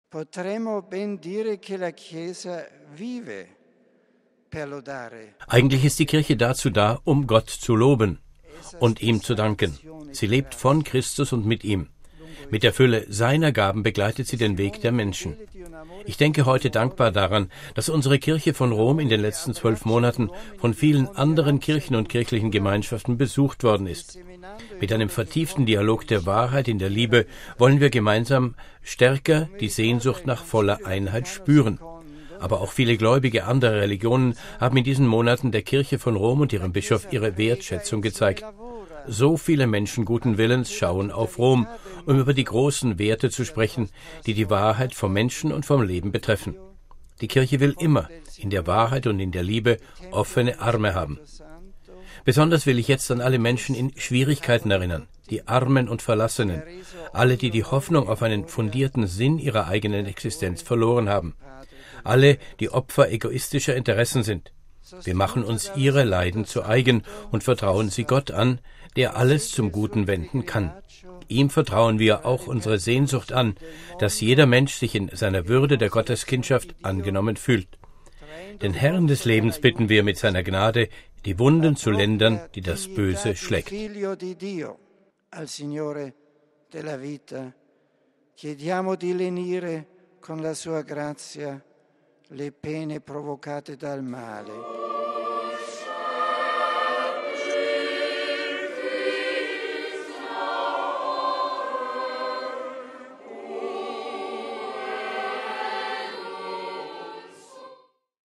Potremmo ben dire che la Chiesa vive per lodare. Eigentlich ist die Kirche dazu da, um Gott zu loben und ihm zu danken. Sie lebt von Christus und mit ihm. Mit der Fülle seiner Gaben begleitet sie den Weg der Menschen. Ich denke heute dankbar daran, dass unsere Kirche von Rom in den letzten 12 Monaten von vielen anderen Kirchen und kirchlichen Gemeinschaften besucht worden ist. Mit einem vertieften Dialog der Wahrheit in der Liebe wollen wir gemeinsam stärker die Sehnsucht nach voller Einheit spüren. Aber auch viele Gläubige anderer Religionen haben in diesen Monaten der Kirche von Rom und ihrem Bischof ihre Wertschätzung gezeigt. So viele Menschen guten Willens schauen auf Rom, um über die großen Werte zu sprechen, die die Wahrheit vom Menschen und vom Leben betreffen. Die Kirche will immer in der Wahrheit und in der Liebe offene Arme haben. Besonders will ich jetzt an alle Menschen in Schwierigkeiten erinnern, die Armen und Verlassenen, alle, die die Hoffnung auf einen fundierten Sinn ihrer eigenen Existenz verloren haben, alle, die Opfer egoistischer Interessen sind. Wir machen uns ihre Leiden zu eigen und vertrauen sie Gott an, der alles zum Guten wenden kann. Ihm vertrauen wir auch unsere Sehnsucht an, dass jeder Mensch sich in seiner Würde der Gotteskindschaft angenommen fühlt. Den Herrn des Lebens bitten wir mit seiner Gnade, die Wunden zu lindern, die das Böse schlägt. Al Signore della vita chiediamo di lenire con la sua grazia le pene provocate dal male.